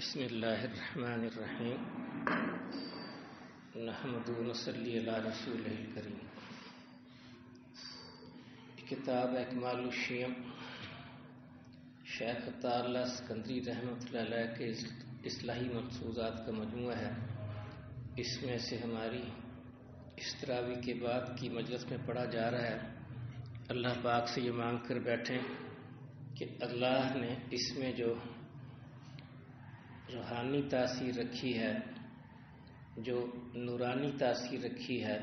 بسم اللہ الرحمن الرحیم نحمدہ و نصلی علی رسولہ الکریم۔ کتاب اکمال الشیم شیخ عطا اللہ اسکندری رحمۃ اللہ علیہ کے اصلاحی مقصودات کا مجموعہ ہے۔ اس میں سے ہماری اس تراویح کے بعد کی مجلس میں پڑھا جا رہا ہے۔ اللہ پاک سے یہ مانگ کر بیٹھیں کہ اللہ نے اس میں جو روحانی تاثیر رکھی ہے، جو نورانی تاثیر رکھی ہے،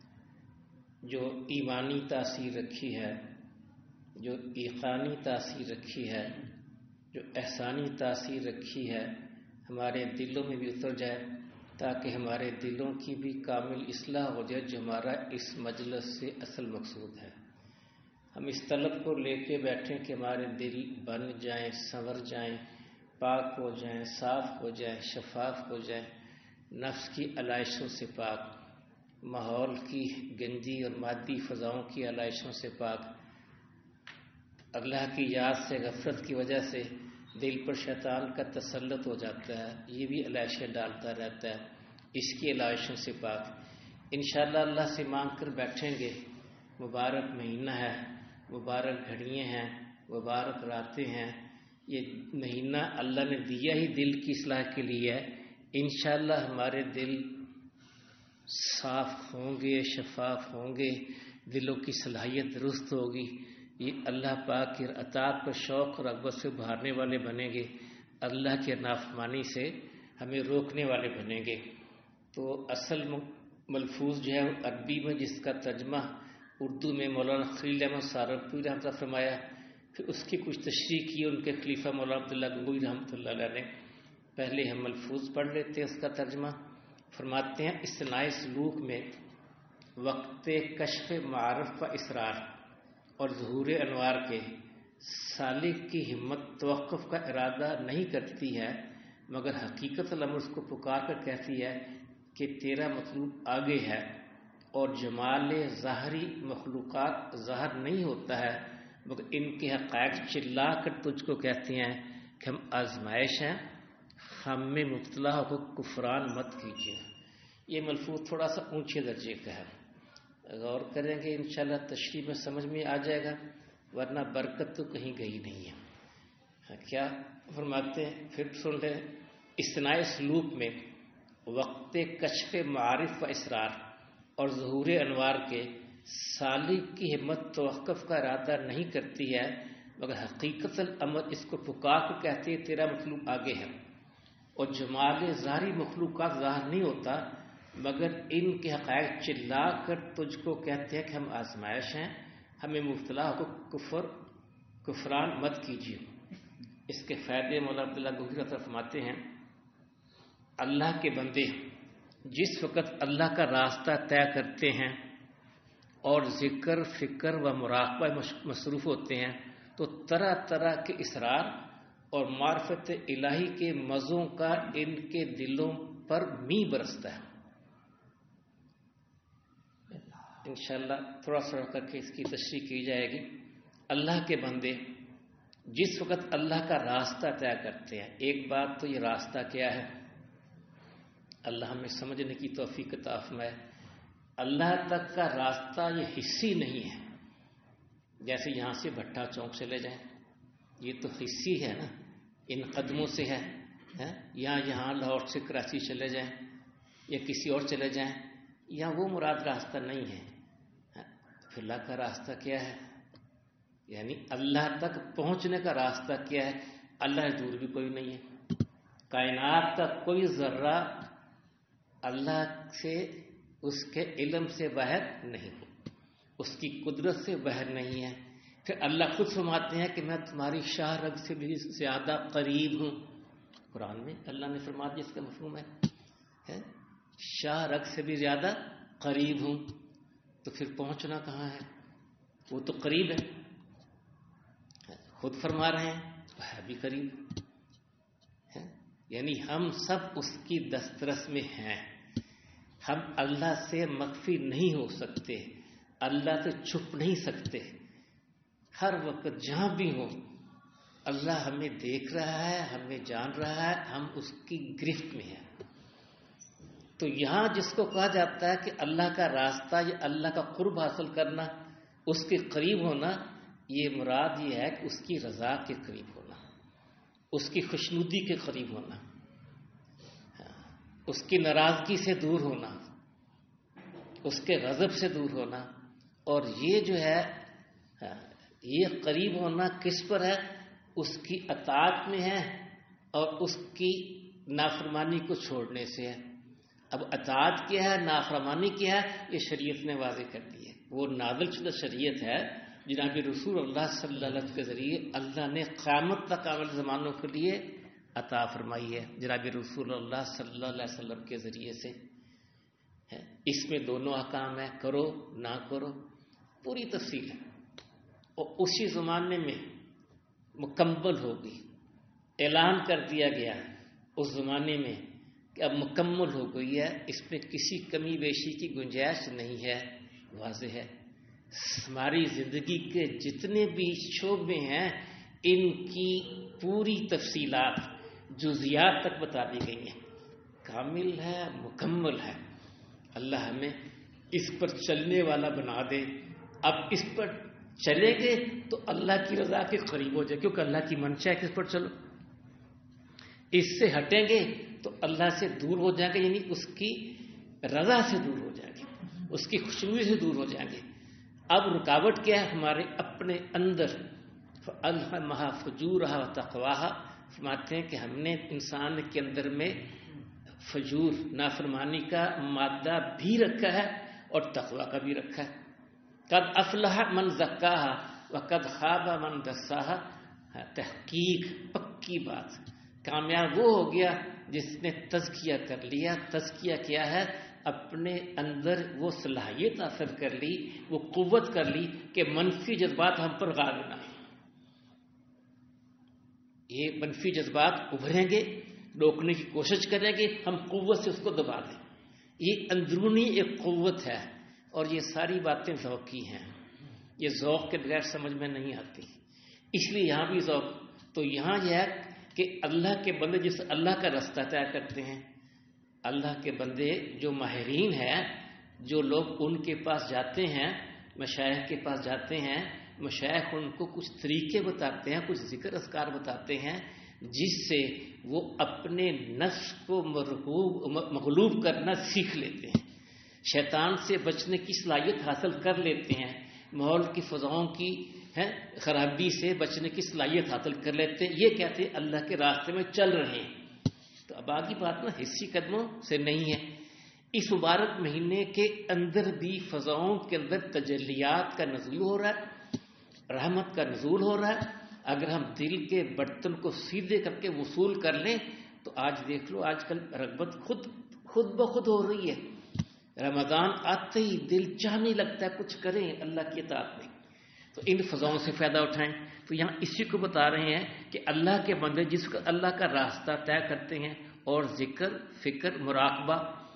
جو ایمانی تاثیر رکھی ہے، جو ایقانی تاثیر رکھی ہے، جو احسانی تاثیر رکھی ہے، ہمارے دلوں میں بھی اتر جائے تاکہ ہمارے دلوں کی بھی کامل اصلاح ہو جائے، جو ہمارا اس مجلس سے اصل مقصود ہے۔ ہم اس طلب کو لے کے بیٹھیں کہ ہمارے دل بن جائیں، سنور جائیں، پاک ہو جائیں، صاف ہو جائیں، شفاف ہو جائیں، نفس کی علائشوں سے پاک، ماحول کی گندی اور مادی فضاؤں کی علائشوں سے پاک۔ اللہ کی یاد سے غفلت کی وجہ سے دل پر شیطان کا تسلط ہو جاتا ہے، یہ بھی علائشیں ڈالتا رہتا ہے، اس کی علائشوں سے پاک۔ انشاءاللہ اللہ سے مانگ کر بیٹھیں گے۔ مبارک مہینہ ہے، مبارک گھڑیاں ہیں، مبارک راتیں ہیں۔ یہ مہینہ اللہ نے دیا ہی دل کی اصلاح کے لیے ہے۔ انشاءاللہ ہمارے دل صاف ہوں گے، شفاف ہوں گے، دلوں کی صلاحیت درست ہوگی، یہ اللہ پاک کی اطاعت پر شوق اور رغبت سے ابھارنے والے بنیں گے، اللہ کی نافرمانی سے ہمیں روکنے والے بنیں گے۔ تو اصل ملفوظ جو ہے وہ عربی میں، جس کا ترجمہ اردو میں مولانا خلیل احمد سہارنپوری رحمۃ اللہ فرمایا، پھر اس کی کچھ تشریح کی ان کے خلیفہ مولانا عبداللہ گنگوئی رحمۃ اللہ علیہ نے۔ پہلے ہم ملفوظ پڑھ لیتے ہیں اس کا ترجمہ۔ فرماتے ہیں اصلاح سلوک میں وقت کشف معارف و اسرار اور ظہور انوار کے سالک کی ہمت توقف کا ارادہ نہیں کرتی ہے، مگر حقیقت الامر اس کو پکار کر کہتی ہے کہ تیرا مطلوب آگے ہے، اور جمال ظاہری مخلوقات ظاہر نہیں ہوتا ہے، مگر ان کے حقائق چلا کر تجھ کو کہتے ہیں کہ ہم آزمائش ہیں، ہم میں مبتلا ہو کو کفران مت کیجیے۔ یہ ملفوظ تھوڑا سا اونچے درجے کا ہے، غور کریں گے انشاءاللہ تشریح میں سمجھ میں آ جائے گا، ورنہ برکت تو کہیں گئی نہیں ہے۔ کیا فرماتے ہیں پھر سن لیں۔ اصلاح سلوک میں وقت کشف معارف و اسرار اور ظہور انوار کے سالک کی ہمت توقف کا ارادہ نہیں کرتی ہے، مگر حقیقت الامر اس کو پکار کے کہتی ہے تیرا مطلوب آگے ہے، اور جمال ظاہری مخلوقات ظاہر نہیں ہوتا، مگر ان کے حقائق چلا کر تجھ کو کہتے ہیں کہ ہم آزمائش ہیں، ہمیں مبتلا ہو کو کفران مت کیجیے۔ اس کے فائدے مولانا عبداللہ گنگوئی فرماتے ہیں اللہ کے بندے جس وقت اللہ کا راستہ طے کرتے ہیں اور ذکر، فکر و مراقبہ مصروف ہوتے ہیں تو طرح طرح کے اسرار اور معرفت الہی کے مزوں کا ان کے دلوں پر می برستا ہے۔ انشاءاللہ تھوڑا سا کر کے اس کی تشریح کی جائے گی۔ اللہ کے بندے جس وقت اللہ کا راستہ طے کرتے ہیں، ایک بات تو یہ راستہ کیا ہے، اللہ ہمیں سمجھنے کی توفیق عطا فرمائے۔ اللہ تک کا راستہ یہ حصی نہیں ہے، جیسے یہاں سے بھٹا چوک چلے جائیں، یہ تو حصی ہے نا، ان قدموں سے ہے، یہاں لاہور سے کراچی چلے جائیں یا کسی اور چلے جائیں، یہاں وہ مراد راستہ نہیں ہے۔ پھر اللہ کا راستہ کیا ہے، یعنی اللہ تک پہنچنے کا راستہ کیا ہے؟ اللہ سے دور بھی کوئی نہیں ہے، کائنات کا کوئی ذرہ اللہ سے، اس کے علم سے باہر نہیں ہے، اس کی قدرت سے باہر نہیں ہے۔ پھر اللہ خود فرماتے ہیں کہ میں تمہاری شاہ رگ سے بھی زیادہ قریب ہوں۔ قرآن میں اللہ نے فرما دیا، اس کا مفہوم ہے شاہ رگ سے بھی زیادہ قریب ہوں۔ تو پھر پہنچنا کہاں ہے؟ وہ تو قریب ہے، خود فرما رہے ہیں تو ہے بھی قریب ہے، یعنی ہم سب اس کی دسترس میں ہیں۔ ہم اللہ سے مخفی نہیں ہو سکتے، اللہ سے چھپ نہیں سکتے، ہر وقت جہاں بھی ہوں اللہ ہمیں دیکھ رہا ہے، ہمیں جان رہا ہے، ہم اس کی گرفت میں ہیں۔ تو یہاں جس کو کہا جاتا ہے کہ اللہ کا راستہ یا اللہ کا قرب حاصل کرنا، اس کے قریب ہونا، یہ مراد یہ ہے کہ اس کی رضا کے قریب ہونا، اس کی خوشنودی کے قریب ہونا، اس کی ناراضگی سے دور ہونا، اس کے غضب سے دور ہونا۔ اور یہ جو ہے یہ قریب ہونا کس پر ہے؟ اس کی اطاعت میں ہے اور اس کی نافرمانی کو چھوڑنے سے ہے۔ اب اطاعت کیا ہے، نافرمانی کیا ہے، یہ شریعت نے واضح کر دی ہے۔ وہ نازل شدہ شریعت ہے جناب رسول اللہ صلی اللہ علیہ وسلم کے ذریعے اللہ نے قیامت تک آنے والے زمانوں کے لیے عطا فرمائی ہے، جناب رسول اللہ صلی اللہ علیہ وسلم کے ذریعے سے۔ اس میں دونوں احکام ہیں، کرو نہ کرو، پوری تفصیل ہے، اور اسی زمانے میں مکمل ہوگی۔ اعلان کر دیا گیا اس زمانے میں کہ اب مکمل ہو گئی ہے، اس میں کسی کمی بیشی کی گنجائش نہیں ہے، واضح ہے۔ ہماری زندگی کے جتنے بھی شعبے ہیں ان کی پوری تفصیلات جزیات تک بتا دی گئی ہیں، کامل ہے، مکمل ہے۔ اللہ ہمیں اس پر چلنے والا بنا دے۔ اب اس پر چلیں گے تو اللہ کی رضا کے قریب ہو جائے، کیونکہ اللہ کی منشا ہے کہ اس پر چلو۔ اس سے ہٹیں گے تو اللہ سے دور ہو جائیں گے، یعنی اس کی رضا سے دور ہو جائیں گے، اس کی خوشبو سے دور ہو جائیں گے۔ اب رکاوٹ کیا ہے؟ ہمارے اپنے اندر فَأَلْهَمَهَا فُجُورَهَا وَتَقْوَاهَا، فرماتے ہیں کہ ہم نے انسان کے اندر میں فجور نافرمانی کا مادہ بھی رکھا ہے اور تقوی کا بھی رکھا ہے۔ قد افلح من زکاہا وقد خاب من دساہا، تحقیق پکی بات، کامیاب وہ ہو گیا جس نے تزکیہ کر لیا۔ تزکیہ کیا ہے؟ اپنے اندر وہ صلاحیت حاصل کر لی، وہ قوت کر لی کہ منفی جذبات ہم پر غالب نہ آئیں۔ یہ منفی جذبات ابھریں گے، روکنے کی کوشش کریں گے، ہم قوت سے اس کو دبا دیں۔ یہ اندرونی ایک قوت ہے، اور یہ ساری باتیں ذوقی ہیں، یہ ذوق کے بغیر سمجھ میں نہیں آتی۔ اس لیے یہاں بھی ذوق، تو یہاں یہ ہے کہ اللہ کے بندے جس اللہ کا راستہ طے کرتے ہیں، اللہ کے بندے جو ماہرین ہیں، جو لوگ ان کے پاس جاتے ہیں، مشائخ کے پاس جاتے ہیں، مشائخ ان کو کچھ طریقے بتاتے ہیں، کچھ ذکر اذکار بتاتے ہیں، جس سے وہ اپنے نفس کو مغلوب کرنا سیکھ لیتے ہیں، شیطان سے بچنے کی صلاحیت حاصل کر لیتے ہیں، ماحول کی فضاؤں کی خرابی سے بچنے کی صلاحیت حاصل کر لیتے ہیں۔ یہ کہتے ہیں اللہ کے راستے میں چل رہے ہیں۔ تو اب آگی بات نا حصی قدموں سے نہیں ہے، اس مبارک مہینے کے اندر بھی فضاؤں کے اندر تجلیات کا نزول ہو رہا ہے، رحمت کا نزول ہو رہا ہے۔ اگر ہم دل کے برتن کو سیدھے کر کے وصول کر لیں تو آج دیکھ لو، آج کل رغبت خود بخود ہو رہی ہے۔ رمضان آتے ہی دل چاہنے لگتا ہے کچھ کریں اللہ کی اطاعت میں، تو ان فضاؤں سے فائدہ اٹھائیں۔ تو یہاں اسی کو بتا رہے ہیں کہ اللہ کے بندے جس کو اللہ کا راستہ طے کرتے ہیں، اور ذکر، فکر، مراقبہ،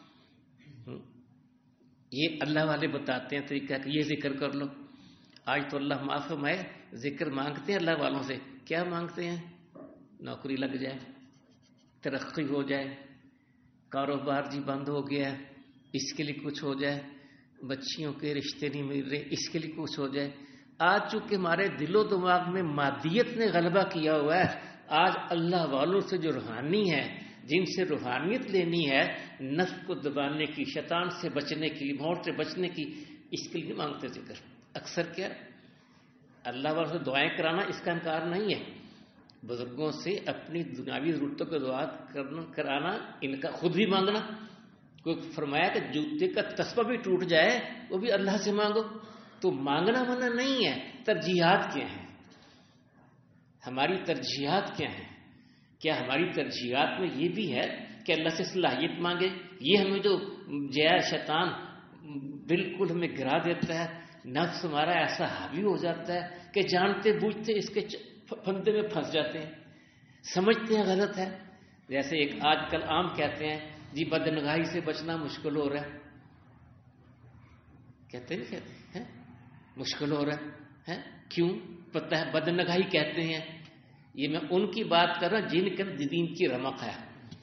یہ اللہ والے بتاتے ہیں طریقہ کہ یہ ذکر کر لو۔ آج تو اللہ معاف فرمائے ذکر مانگتے ہیں اللہ والوں سے، کیا مانگتے ہیں؟ نوکری لگ جائے، ترقی ہو جائے، کاروبار جی بند ہو گیا ہے اس کے لیے کچھ ہو جائے، بچیوں کے رشتے نہیں مل رہے اس کے لیے کچھ ہو جائے۔ آج چونکہ ہمارے دل و دماغ میں مادیت نے غلبہ کیا ہوا ہے، آج اللہ والوں سے جو روحانی ہے، جن سے روحانیت لینی ہے، نفس کو دبانے کی، شیطان سے بچنے کی، موت سے بچنے کی، اس کے لیے مانگتے ذکر۔ اکثر کیا اللہ والوں سے دعائیں کرانا، اس کا انکار نہیں ہے، بزرگوں سے اپنی دنیاوی ضرورتوں کو دعا کرانا، ان کا خود بھی مانگنا۔ کوئی فرمایا کہ جوتے کا تسبہ بھی ٹوٹ جائے وہ بھی اللہ سے مانگو، تو مانگنا منع نہیں ہے۔ ترجیحات کیا ہیں؟ ہماری ترجیحات کیا ہیں؟ کیا ہماری ترجیحات میں یہ بھی ہے کہ اللہ سے صلاحیت مانگے؟ یہ ہمیں جو جیا شیطان بالکل ہمیں گرا دیتا ہے، نفس ہمارا ایسا حاوی ہو جاتا ہے کہ جانتے بوجھتے اس کے پھندے میں پھنس جاتے ہیں، سمجھتے ہیں غلط ہے۔ جیسے ایک آج کل عام کہتے ہیں جی بدنگاہی سے بچنا مشکل ہو رہا ہے، کہتے ہیں مشکل ہو رہا ہے، کیوں؟ پتہ ہے بدنگاہی کہتے ہیں یہ میں ان کی بات کر رہا ہوں جن کے اندر دین کی رمق ہے،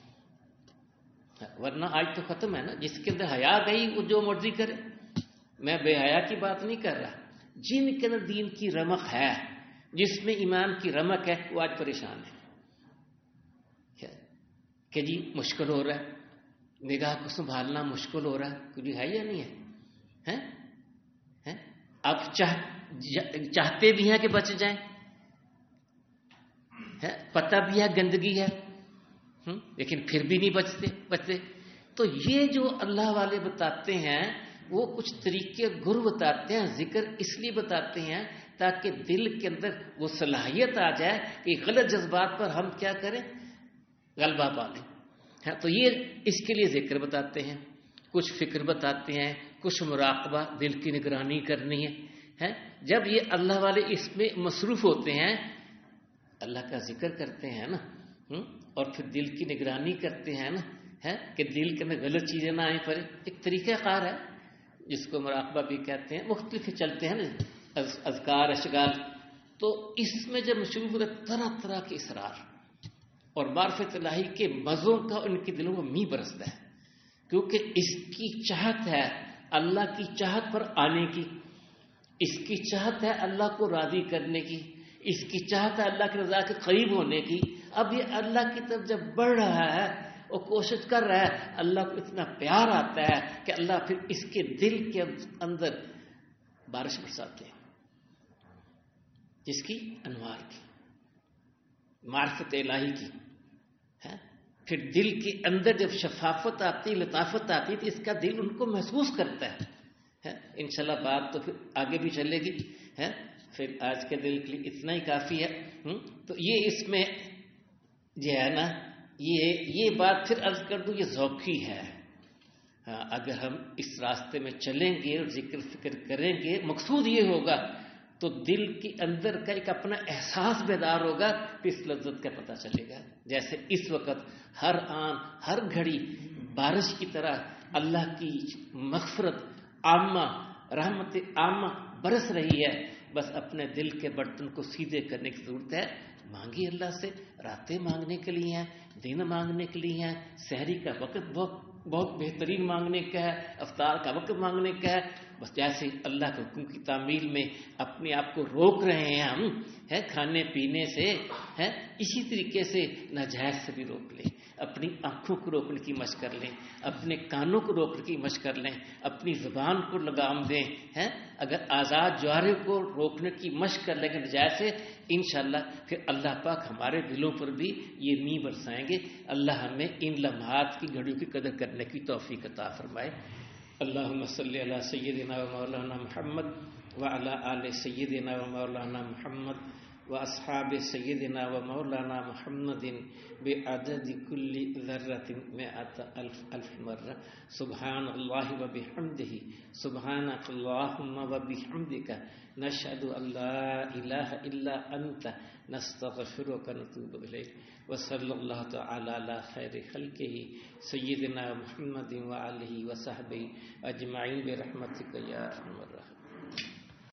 ورنہ آج تو ختم ہے نا، جس کے اندر حیا گئی وہ جو مرضی کرے. میں بے حیا کی بات نہیں کر رہا، جن کے اندر دین کی رمق ہے، جس میں ایمان کی رمق ہے، وہ آج پریشان ہے کہ جی مشکل ہو رہا ہے، نگاہ کو سنبھالنا مشکل ہو رہا ہے. کچھ ہے یا نہیں ہے؟ آپ چاہتے بھی ہیں کہ بچ جائیں، پتہ بھی ہے گندگی ہے، لیکن پھر بھی نہیں بچتے. تو یہ جو اللہ والے بتاتے ہیں وہ کچھ طریقے گر بتاتے ہیں، ذکر اس لیے بتاتے ہیں تاکہ دل کے اندر وہ صلاحیت آ جائے کہ غلط جذبات پر ہم کیا کریں، غلبہ پا لیں. تو یہ اس کے لیے ذکر بتاتے ہیں، کچھ فکر بتاتے ہیں، کچھ مراقبہ، دل کی نگرانی کرنی ہے. جب یہ اللہ والے اس میں مصروف ہوتے ہیں، اللہ کا ذکر کرتے ہیں نا، اور پھر دل کی نگرانی کرتے ہیں نا، کہ دل کے اندر غلط چیزیں نہ آئیں پڑے. ایک طریقہ کار ہے جس کو مراقبہ بھی کہتے ہیں، مختلف چلتے ہیں نا اذکار اشغال. تو اس میں جب مشروف ہوتا ہے طرح طرح کے اسرار اور معرفت الہی کے مزوں کا ان کے دلوں میں می برستا ہے، کیونکہ اس کی چاہت ہے اللہ کی چاہت پر آنے کی، اس کی چاہت ہے اللہ کو راضی کرنے کی، اس کی چاہت ہے اللہ کی رضا کے قریب ہونے کی. اب یہ اللہ کی طرف جب بڑھ رہا ہے اور کوشش کر رہا ہے، اللہ کو اتنا پیار آتا ہے کہ اللہ پھر اس کے دل کے اندر بارش برساتے ہیں، جس کی انوار کی، معرفت الہی کی. پھر دل کے اندر جب شفافت آتی، لطافت آتی، تو اس کا دل ان کو محسوس کرتا ہے. انشاءاللہ بات تو پھر آگے بھی چلے گی، پھر آج کے دل کے لیے اتنا ہی کافی ہے. تو یہ اس میں جو ہے نا، یہ بات پھر عرض کر دوں، یہ ذوقی ہے. اگر ہم اس راستے میں چلیں گے اور ذکر فکر کریں گے، مقصود یہ ہوگا تو دل کے اندر کا ایک اپنا احساس بیدار ہوگا، پھر اس لذت کا پتہ چلے گا. جیسے اس وقت ہر آن ہر گھڑی بارش کی طرح اللہ کی مغفرت عامہ، رحمت عامہ برس رہی ہے. بس اپنے دل کے برتن کو سیدھے کرنے کی ضرورت ہے. مانگی اللہ سے، راتیں مانگنے کے لیے ہیں، دن مانگنے کے لیے ہیں، سحری کا وقت بہت بہترین مانگنے کا ہے، افطار کا وقت مانگنے کا ہے. بس جیسے اللہ کے حکم کی تعمیل میں اپنے آپ کو روک رہے ہیں ہم کھانے پینے سے، اسی طریقے سے ناجائز سے بھی روک لیں. اپنی آنکھوں کو روکنے کی مشق کر لیں، اپنے کانوں کو روکنے کی مشق کر لیں، اپنی زبان کو لگام دیں. اگر آزاد جوارے کو روکنے کی مشق کر لیں گے ناجائز سے، انشاءاللہ پھر اللہ پاک ہمارے دلوں پر بھی یہ می برسائیں گے. اللہ ہمیں ان لمحات کی گھڑیوں کی قدر کرنے کی توفیق عطا فرمائے. اللہم صلی علی سیدنا و مولانا محمد وعلی آل سیدنا و مولانا محمد واصحاب سیدنا و مولانا محمد بعدد کل ذرۃ مئۃ الف مرہ. سبحان اللہ و بحمدہ، سبحانک اللہم و بحمدک، نشہد ان لا الہ الا انت، نستغفرک و نتوب الیک. وصلی اللہ تعالی علی خیر خلقہ سیدنا محمد وآلہ وصحبہ اجمعین برحمتک یا ارحم الراحمین.